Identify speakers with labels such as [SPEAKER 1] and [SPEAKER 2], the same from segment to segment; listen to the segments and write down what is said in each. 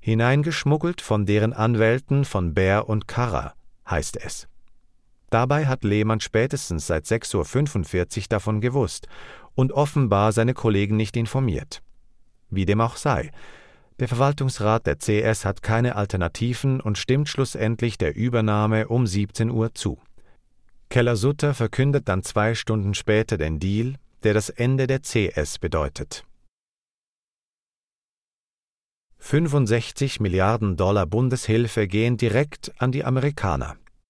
[SPEAKER 1] hineingeschmuggelt von deren Anwälten von Baer und Karrer, heißt es. Dabei hat Lehmann spätestens seit 6:45 Uhr davon gewusst und offenbar seine Kollegen nicht informiert. Wie dem auch sei, der Verwaltungsrat der CS hat keine Alternativen und stimmt schlussendlich der Übernahme um 17 Uhr zu. Keller-Sutter verkündet dann 2 Stunden später den Deal, der das Ende der CS bedeutet. 65 Milliarden $ Bundeshilfe gehen direkt an die Amerikaner.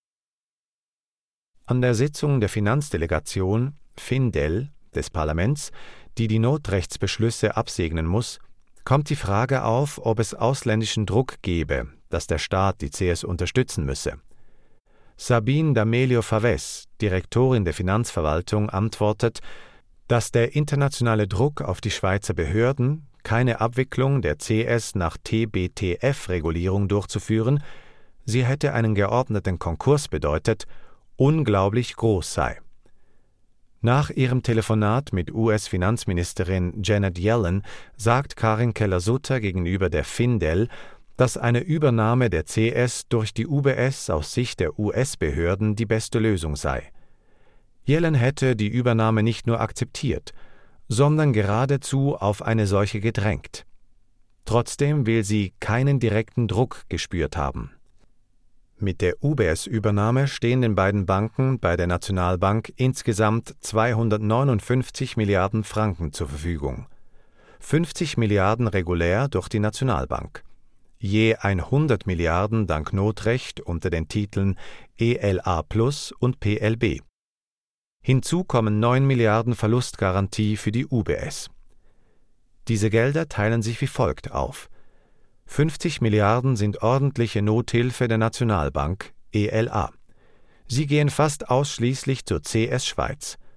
[SPEAKER 1] An der Sitzung der Finanzdelegation, FINDEL, des Parlaments, die die Notrechtsbeschlüsse absegnen muss, kommt die Frage auf, ob es ausländischen Druck gebe, dass der Staat die CS unterstützen müsse. Sabine D'Amelio-Favez, Direktorin der Finanzverwaltung, antwortet, dass der internationale Druck auf die Schweizer Behörden, keine Abwicklung der CS nach TBTF-Regulierung durchzuführen, sie hätte einen geordneten Konkurs bedeutet, unglaublich groß sei. Nach ihrem Telefonat mit US-Finanzministerin Janet Yellen sagt Karin Keller-Sutter gegenüber der FINDEL, dass eine Übernahme der CS durch die UBS aus Sicht der US-Behörden die beste Lösung sei. Yellen hätte die Übernahme nicht nur akzeptiert, sondern geradezu auf eine solche gedrängt. Trotzdem will sie keinen direkten Druck gespürt haben. Mit der UBS-Übernahme stehen den beiden Banken bei der Nationalbank insgesamt 259 Milliarden Franken zur Verfügung. 50 Milliarden regulär durch die Nationalbank. Je 100 Milliarden dank Notrecht unter den Titeln ELA Plus und PLB. Hinzu kommen 9 Milliarden Verlustgarantie für die UBS. Diese Gelder teilen sich wie folgt auf. 50 Milliarden sind ordentliche Nothilfe der Nationalbank, ELA. Sie gehen fast ausschließlich zur CS Schweiz.